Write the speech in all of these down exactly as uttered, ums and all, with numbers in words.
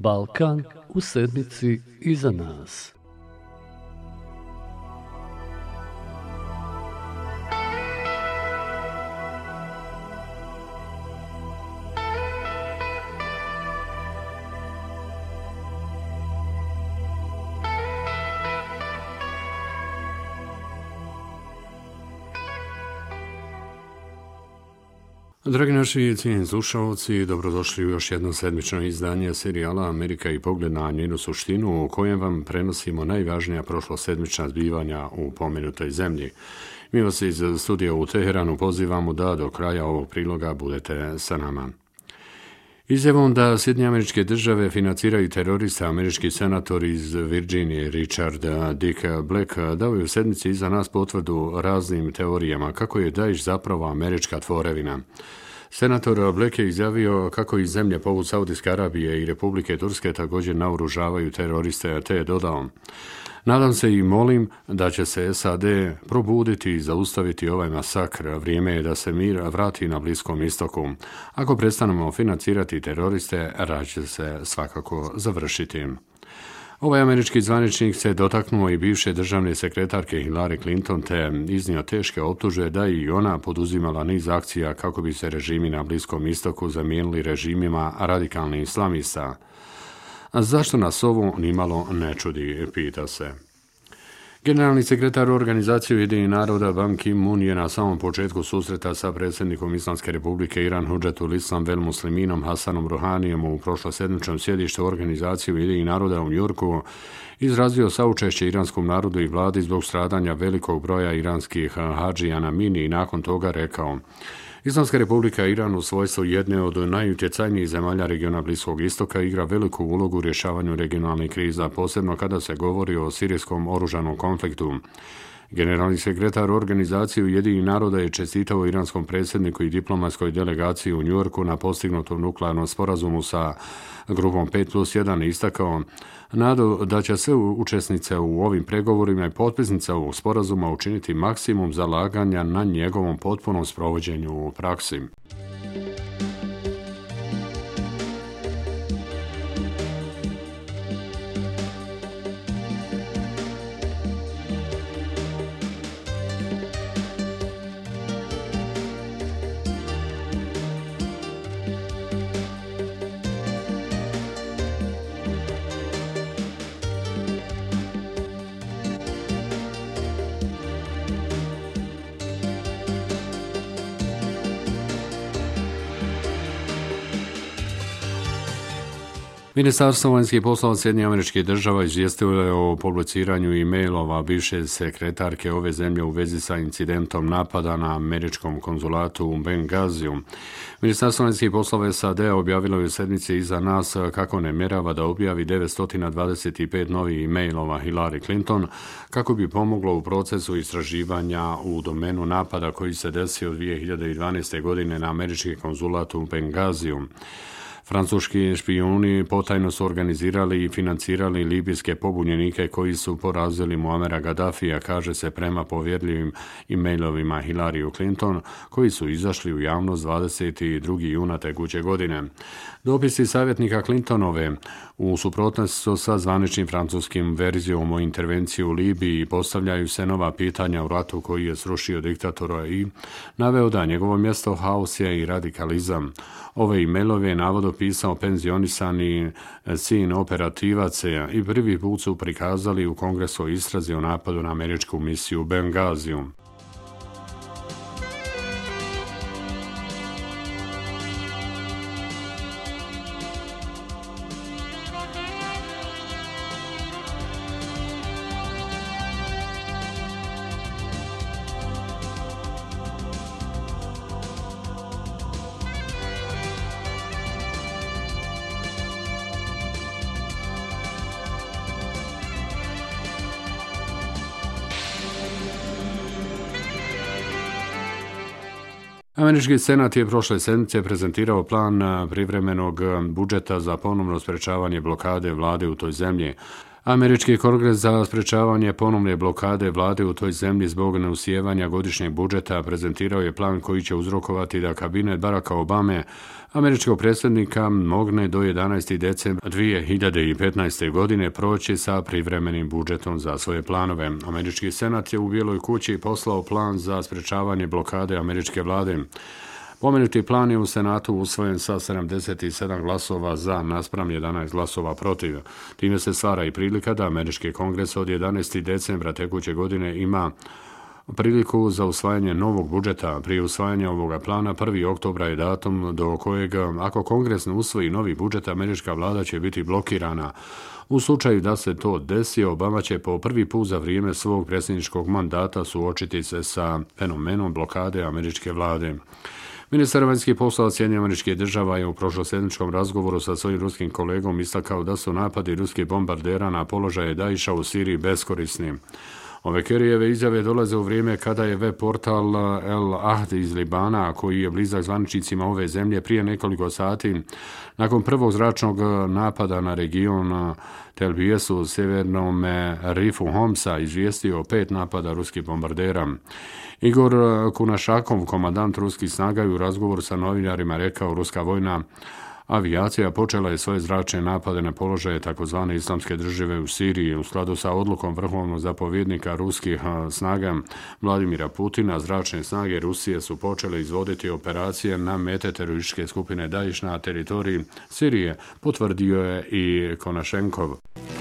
Balkan u sedmici iza nas. Dragi naši cijenjeni slušalci, dobrodošli u još jedno sedmično izdanje serijala Amerika i pogled na njenu suštinu, u kojem vam prenosimo najvažnija prošlosedmična zbivanja u pomenutoj zemlji. Mi vas iz studija u Teheranu pozivamo da do kraja ovog priloga budete sa nama. Izjavom da Sjedinjene Američke Države financiraju terorista, američki senator iz Virginije Richard Dick Black dao je u sedmici iza nas potvrdu raznim teorijama kako je Daesh zapravo američka tvorevina. Senator Black je izjavio kako i zemlje poput Saudijske Arabije i Republike Turske također naoružavaju teroriste, te je dodao: nadam se i molim da će se S A D probuditi i zaustaviti ovaj masakr. Vrijeme je da se mir vrati na Bliskom istoku. Ako prestanemo financirati teroriste, rat će se svakako završiti. Ovaj američki zvaničnik se dotaknuo i bivše državne sekretarke Hillary Clinton te iznio teške optužbe da i ona poduzimala niz akcija kako bi se režimi na Bliskom istoku zamijenili režimima radikalnih islamista. A zašto nas ovo nimalo ne čudi, pita se. Generalni sekretar Organizacije Ujedinjenih naroda Ban Ki-moon je na samom početku susreta sa predsjednikom Islamske republike Iran Hudžatul Islam vel Musliminom Hasanom Ruhanijem u prošlosedmičnom sjedištu Organizacije Ujedinjenih naroda u Njujorku izrazio saučešće iranskom narodu i vladi zbog stradanja velikog broja iranskih hadžija na mini i nakon toga rekao: Islamska republika Iran u svojstvu jedne od najutjecajnijih zemalja regiona Bliskog istoka igra veliku ulogu u rješavanju regionalnih kriza, posebno kada se govori o sirijskom oružanom konfliktu. Generalni sekretar Organizacije Ujedinjenih naroda je čestitao iranskom predsjedniku i diplomatskoj delegaciji u Njujorku na postignutom nuklearnom sporazumu sa grupom pet plus jedan i istakao nadu da će sve učesnice u ovim pregovorima i potpisnice ovog sporazuma učiniti maksimum zalaganja na njegovom potpunom sprovođenju u praksi. Ministarstvo vanjskih poslova Sjedinjenih Američkih Država izvijestilo je o publiciranju e-mailova bivše sekretarke ove zemlje u vezi sa incidentom napada na američkom konzulatu u Bengaziju. Ministarstvo vanjskih poslova S A D objavilo je u sedmici iza nas kako namjerava da objavi devetsto dvadeset pet novih e-mailova Hillary Clinton kako bi pomoglo u procesu istraživanja u domenu napada koji se desio dvije hiljade dvanaeste. godine na američki konzulat u Bengaziju. Francuski špijuni potajno su organizirali i financirali libijske pobunjenike koji su porazili Muamera Gaddafija, kaže se prema povjerljivim e-mailovima Hillary Clinton, koji su izašli u javnost dvadeset drugog juna tekuće godine. Dopisi savjetnika Clintonove u suprotnosti su sa zvaničnim francuskim verzijom o intervenciji u Libiji postavljaju se nova pitanja u ratu koji je srušio diktatora i naveo da njegovo mjesto haos je i radikalizam. Ove e-mailove je navodno pisao penzionisani sin operativac i prvi put su prikazali u Kongresu istrazi o napadu na američku misiju u Bengaziju. Američki senat je prošle sedmice prezentirao plan privremenog budžeta za ponovno sprečavanje blokade vlade u toj zemlji. Američki kongres za sprečavanje ponovne blokade vlade u toj zemlji zbog neusijevanja godišnjeg budžeta prezentirao je plan koji će uzrokovati da kabinet Baracka Obame, američkog predsjednika, mogne do jedanaestog decembra dvije hiljade petnaeste. godine proći sa privremenim budžetom za svoje planove. Američki senat je u Bijeloj kući poslao plan za sprečavanje blokade američke vlade. Pomenuti plan je u Senatu usvojen sa sedamdeset sedam glasova za naspram jedanaest glasova protiv. Time se stvara i prilika da američki kongres od jedanaestog decembra tekuće godine ima priliku za usvajanje novog budžeta. Prije usvajanja ovoga plana prvog oktobra je datum do kojeg, ako kongres ne usvoji novi budžet, američka vlada će biti blokirana. U slučaju da se to desi, Obama će po prvi put za vrijeme svog predsjedničkog mandata suočiti se sa fenomenom blokade američke vlade. Ministar vanjskih poslova Sjedinjenih Američkih Država je u prošlosedmičkom razgovoru sa svojim ruskim kolegom istakao da su napadi ruskih bombardera na položaje Daesha u Siriji beskorisni. Ove Kerryjeve izjave dolaze u vrijeme kada je web portal El Ahd iz Libana, koji je blizak zvaničnicima ove zemlje, prije nekoliko sati nakon prvog zračnog napada na region Tel Bijesu u severnom rifu Homsa izvijestio o pet napada ruskih bombardera. Igor Kunašakov, komandant ruskih snaga, je u razgovoru sa novinarima rekao: ruska vojna avijacija počela je svoje zračne napade na položaje tzv. Islamske države u Siriji. U skladu sa odlukom vrhovnog zapovjednika ruskih snaga Vladimira Putina, zračne snage Rusije su počele izvoditi operacije na mete terorističke skupine Daesh na teritoriji Sirije, potvrdio je i Konašenkov.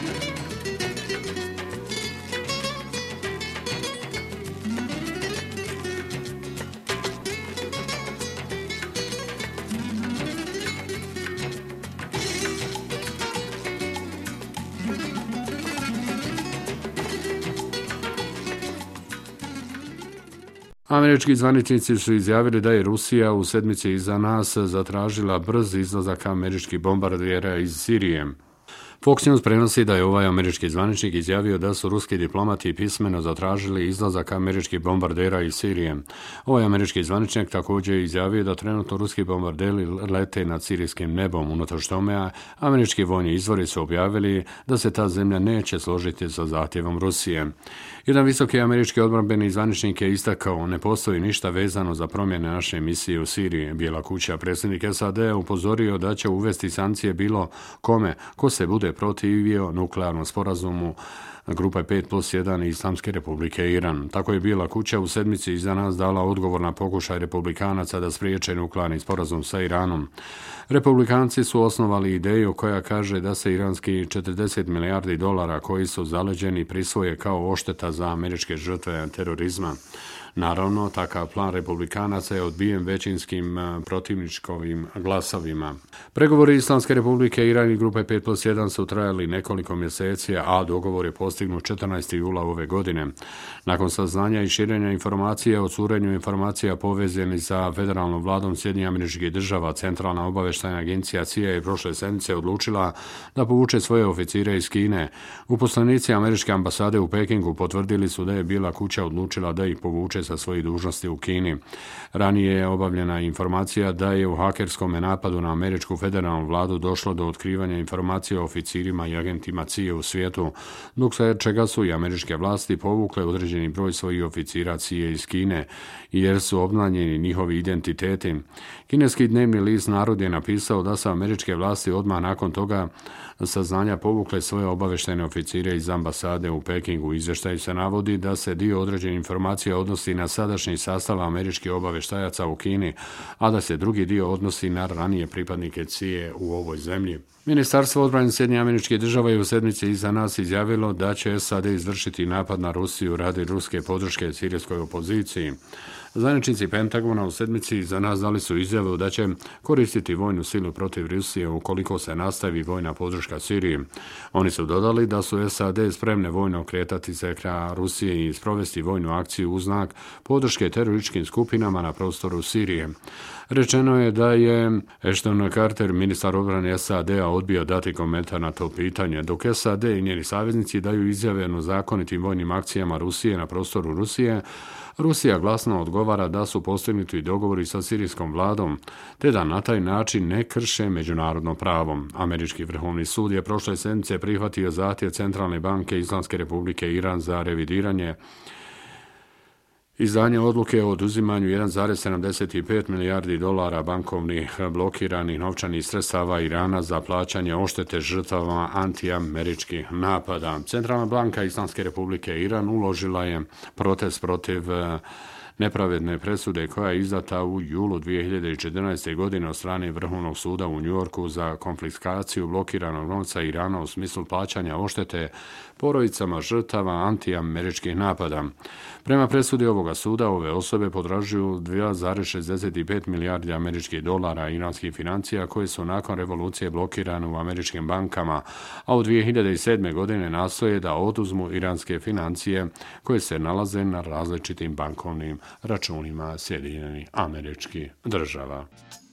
Američki zvaničnici su izjavili da je Rusija u sedmici iza nas zatražila brz izlazak američkih bombardera iz Sirije. Fox News prenosi da je ovaj američki zvaničnik izjavio da su ruski diplomati pismeno zatražili izlazak američkih bombardera iz Sirije. Ovaj američki zvaničnik također je izjavio da trenutno ruski bombarderi lete nad sirijskim nebom. Unatoč tome, američki vojni izvori su objavili da se ta zemlja neće složiti sa zahtjevom Rusije. Jedan visoki američki odbrambeni zvaničnik je istakao: ne postoji ništa vezano za promjene naše misije u Siriji. Bijela kuća, predsjednik S A D, upozorio da će uvesti sankcije bilo kome ko se bude protivio nuklearnom sporazumu Grupe pet plus jedan Islamske republike Iran. Tako je Bijela kuća u sedmici iza nas dala odgovor na pokušaj republikanaca da spriječe nuklearni sporazum sa Iranom. Republikanci su osnovali ideju koja kaže da se iranski četrdeset milijardi dolara koji su zaleđeni prisvoje kao odšteta za američke žrtve terorizma. Naravno, takav plan republikanaca je odbijen većinskim protivničkovim glasovima. Pregovori Islamske republike Iran i Grupe pet plus jedan su trajali nekoliko mjeseci, a dogovor je postignut četrnaestog jula ove godine. Nakon saznanja i širenja informacija o curenju informacija povezanih sa federalnom vladom Sjedinjenih Američkih Država, Centralna obavještajna agencija C I A je prošle sedmice odlučila da povuče svoje oficire iz Kine. Uposlenici američke ambasade u Pekingu potvrdili su da je Bijela kuća odlučila da ih povuče sa svojih dužnosti u Kini. Ranije je obavljena informacija da je u hakerskom napadu na američku federalnu vladu došlo do otkrivanja informacija o oficirima i agentima C I A u svijetu, dok se čega su i američke vlasti povukle određeni broj svojih oficira C I A iz Kine, jer su obznanjeni njihovi identiteti. Kineski dnevni list Narod je napisao da su američke vlasti odmah nakon toga saznanja povukle svoje obavještajne oficire iz ambasade u Pekingu. U izvještaju se navodi da se dio određenih informacija odnosi na sadašnji sastav američkih obavještajaca u Kini, a da se drugi dio odnosi na ranije pripadnike C I A u ovoj zemlji. Ministarstvo odbrane Sjedinjenih Američkih Država je u sedmici iza nas izjavilo da će S A D izvršiti napad na Rusiju radi ruske podrške sirijskoj opoziciji. Zvaničnici Pentagona u sedmici za nas dali su izjavu da će koristiti vojnu silu protiv Rusije ukoliko se nastavi vojna podrška Siriji. Oni su dodali da su S A D spremne vojno kretati se ka Rusije i sprovesti vojnu akciju u znak podrške terorističkim skupinama na prostoru Sirije. Rečeno je da je Ashton Carter, ministar obrane S A D-a, odbio dati komentar na to pitanje, dok S A D i njeni saveznici daju izjave o zakonitim vojnim akcijama Rusije na prostoru Rusije. Rusija glasno odgovara odgovara da su postignuti dogovori sa sirijskom vladom, te da na taj način ne krše međunarodno pravo. Američki vrhovni sud je prošle sedmice prihvatio zahtjev Centralne banke Islamske republike Iran za revidiranje izdanje odluke o oduzimanju jedan zarez sedamdeset pet milijardi dolara bankovnih blokiranih novčanih sredstava Irana za plaćanje odštete žrtvama antiameričkih napada. Centralna banka Islamske republike Iran uložila je protest protiv nepravedne presude koja je izdata u julu dvije hiljade četrnaeste. godine od strane Vrhovnog suda u Njujorku za konfiskaciju blokiranog novca Irana u smislu plaćanja odštete porodicama žrtava antiameričkih napada. Prema presudi ovoga suda, ove osobe potražuju dva zarez šezdeset pet milijardi američkih dolara iranskih financija koje su nakon revolucije blokirane u američkim bankama, a u dvije hiljade sedme. godine nastoje da oduzmu iranske financije koje se nalaze na različitim bankovnim računima Sjedinjenih Američkih Država.